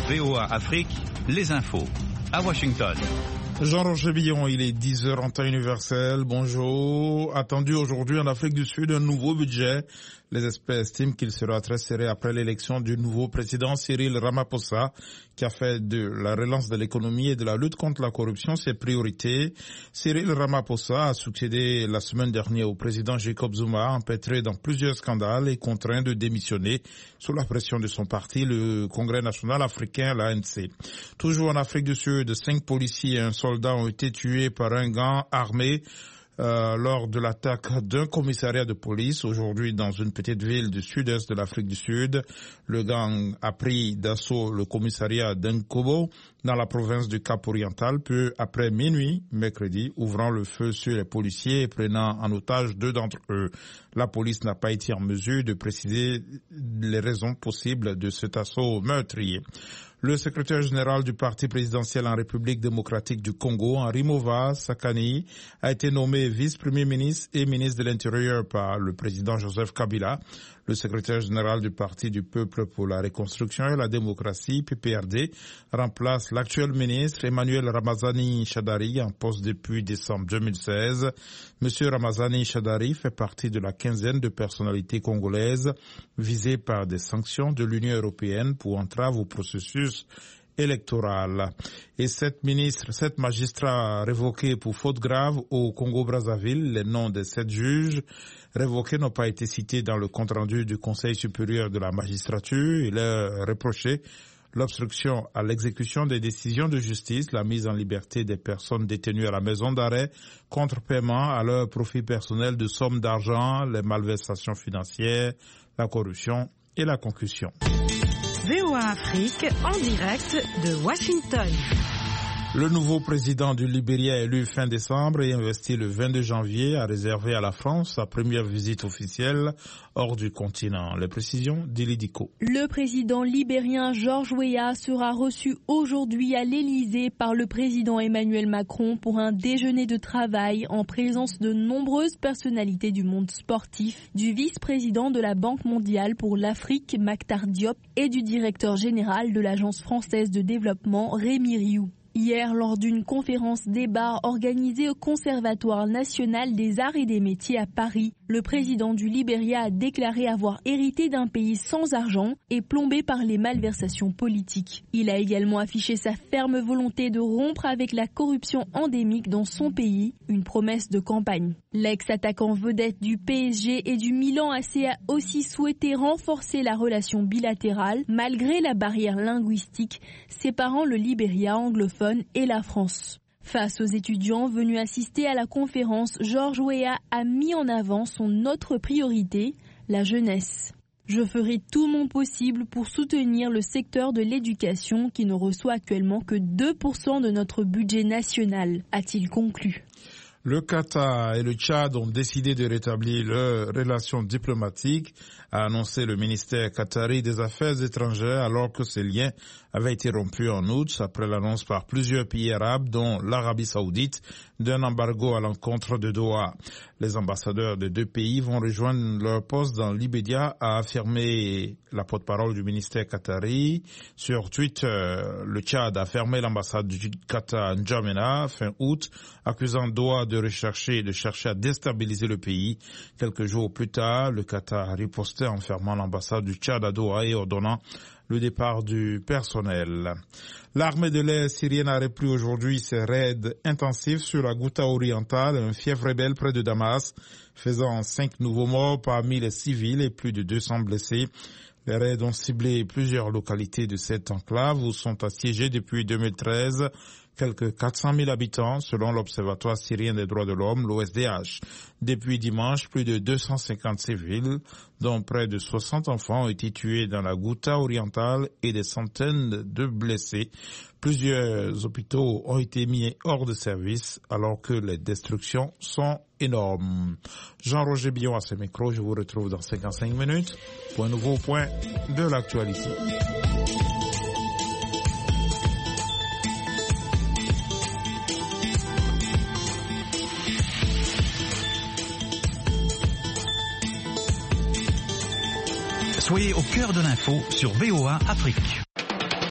VOA Afrique, les infos. À Washington. Jean-Roger Billon, il est 10h en temps universel. Bonjour. Attendu aujourd'hui en Afrique du Sud un nouveau budget. Les experts estiment qu'il sera très serré après l'élection du nouveau président Cyril Ramaphosa, qui a fait de la relance de l'économie et de la lutte contre la corruption ses priorités. Cyril Ramaphosa a succédé la semaine dernière au président Jacob Zuma, empêtré dans plusieurs scandales et contraint de démissionner sous la pression de son parti, le Congrès national africain, l'ANC. Toujours en Afrique du Sud, 5 policiers et un soldat ont été tués par un gang armé lors de l'attaque d'un commissariat de police aujourd'hui dans une petite ville du sud-est de l'Afrique du Sud. Le gang a pris d'assaut le commissariat d'Nkobo dans la province du Cap-Oriental, peu après minuit, mercredi, ouvrant le feu sur les policiers et prenant en otage 2 d'entre eux. La police n'a pas été en mesure de préciser les raisons possibles de cet assaut meurtrier. Le secrétaire général du parti présidentiel en République démocratique du Congo, Henri Mova Sakani, a été nommé vice-premier ministre et ministre de l'Intérieur par le président Joseph Kabila. Le secrétaire général du Parti du Peuple pour la Reconstruction et la Démocratie, PPRD, remplace l'actuel ministre Emmanuel Ramazani Shadari en poste depuis décembre 2016. Monsieur Ramazani Shadari fait partie de la quinzaine de personnalités congolaises visées par des sanctions de l'Union européenne pour entrave au processus électoral. Et 7 magistrats révoqués pour faute grave au Congo-Brazzaville. Les noms des 7 juges révoqués n'ont pas été cités dans le compte-rendu du Conseil supérieur de la magistrature. Il est reproché l'obstruction à l'exécution des décisions de justice, la mise en liberté des personnes détenues à la maison d'arrêt contre paiement à leur profit personnel de sommes d'argent, les malversations financières, la corruption et la concussion. VOA Afrique en direct de Washington. Le nouveau président du Libéria élu fin décembre et investi le 22 janvier a réservé à la France sa première visite officielle hors du continent. Les précisions d'Ilidico. Le président libérien George Weah sera reçu aujourd'hui à l'Élysée par le président Emmanuel Macron pour un déjeuner de travail en présence de nombreuses personnalités du monde sportif, du vice-président de la Banque mondiale pour l'Afrique, Makhtar Diop, et du directeur général de l'Agence française de développement, Rémi Rioux. Hier, lors d'une conférence débat organisée au Conservatoire national des arts et des métiers à Paris, le président du Libéria a déclaré avoir hérité d'un pays sans argent et plombé par les malversations politiques. Il a également affiché sa ferme volonté de rompre avec la corruption endémique dans son pays, une promesse de campagne. L'ex-attaquant vedette du PSG et du Milan AC a aussi souhaité renforcer la relation bilatérale malgré la barrière linguistique séparant le Libéria anglophone et la France. Face aux étudiants venus assister à la conférence, George Weah a mis en avant son autre priorité, la jeunesse. Je ferai tout mon possible pour soutenir le secteur de l'éducation qui ne reçoit actuellement que 2% de notre budget national, a-t-il conclu. Le Qatar et le Tchad ont décidé de rétablir leurs relations diplomatiques, a annoncé le ministère qatari des Affaires étrangères, alors que ces liens avaient été rompus en août après l'annonce par plusieurs pays arabes, dont l'Arabie saoudite, d'un embargo à l'encontre de Doha. Les ambassadeurs des 2 pays vont rejoindre leur poste dans l'immédiat, a affirmé la porte-parole du ministère qatari. Sur Twitter, le Tchad a fermé l'ambassade du Qatar à N'Djamena fin août, accusant Doha de chercher à déstabiliser le pays. Quelques jours plus tard, le Qatar a riposté en fermant l'ambassade du Tchad à Doha et ordonnant le départ du personnel. L'armée de l'air syrienne a repris aujourd'hui ses raids intensifs sur la Ghouta orientale, un fief rebelle près de Damas, faisant 5 nouveaux morts parmi les civils et plus de 200 blessés. Les raids ont ciblé plusieurs localités de cette enclave où sont assiégés depuis 2013 quelques 400 000 habitants selon l'Observatoire syrien des droits de l'homme, l'OSDH. Depuis dimanche, plus de 250 civils, dont près de 60 enfants, ont été tués dans la Ghouta orientale et des centaines de blessés. Plusieurs hôpitaux ont été mis hors de service alors que les destructions sont énormes. Jean-Roger Billon à ce micro, je vous retrouve dans 55 minutes pour un nouveau point de l'actualité. Soyez au cœur de l'info sur VOA Afrique.